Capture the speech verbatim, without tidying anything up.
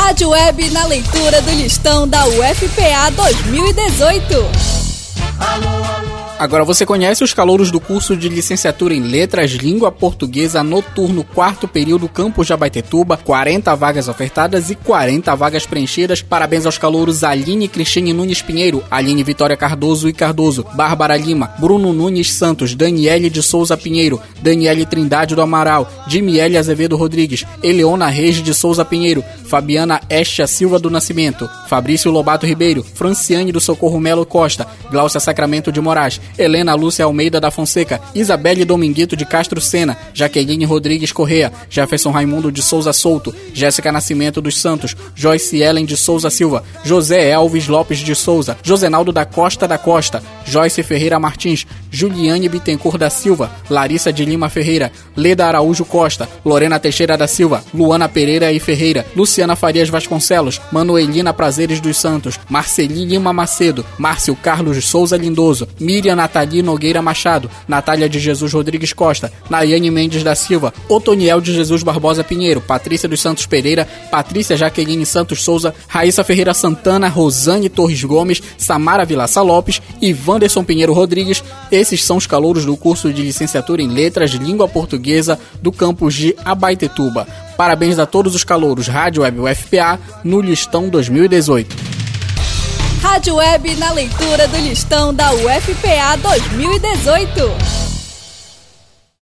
Rádio Web na leitura do listão da U F P A dois mil e dezoito. Alô, alô. Agora você conhece os calouros do curso de licenciatura em Letras, Língua Portuguesa Noturno, quarto período, Campus de Abaetetuba, quarenta vagas ofertadas e quarenta vagas preenchidas. Parabéns aos calouros Aline Cristine Nunes Pinheiro, Aline Vitória Cardoso e Cardoso, Bárbara Lima, Bruno Nunes Santos, Daniele de Souza Pinheiro, Daniele Trindade do Amaral, Dimiele Azevedo Rodrigues, Eleona Reis de Souza Pinheiro, Fabiana Estia Silva do Nascimento, Fabrício Lobato Ribeiro, Franciane do Socorro Melo Costa, Gláucia Sacramento de Moraes, Helena Lúcia Almeida da Fonseca, Isabelle Dominguito de Castro Sena, Jaqueline Rodrigues Correa, Jefferson Raimundo de Souza Souto, Jéssica Nascimento dos Santos, Joyce Ellen de Souza Silva, José Elvis Lopes de Souza, Josenaldo da Costa da Costa, Joyce Ferreira Martins, Juliane Bittencourt da Silva, Larissa de Lima Ferreira, Leda Araújo Costa, Lorena Teixeira da Silva, Luana Pereira e Ferreira, Luciana Farias Vasconcelos, Manuelina Prazeres dos Santos, Marceli Lima Macedo, Márcio Carlos Souza Lindoso, Miriam Nathalie Nogueira Machado, Natália de Jesus Rodrigues Costa, Nayane Mendes da Silva, Otoniel de Jesus Barbosa Pinheiro, Patrícia dos Santos Pereira, Patrícia Jaqueline Santos Souza, Raíssa Ferreira Santana, Rosane Torres Gomes, Samara Vilaça Lopes e Wanderson Pinheiro Rodrigues. Esses são os calouros do curso de licenciatura em Letras, Língua Portuguesa do campus de Abaetetuba. Parabéns a todos os calouros Rádio Web U F P A no listão dois mil e dezoito. Rádio Web na leitura do listão da U F P A dois mil e dezoito.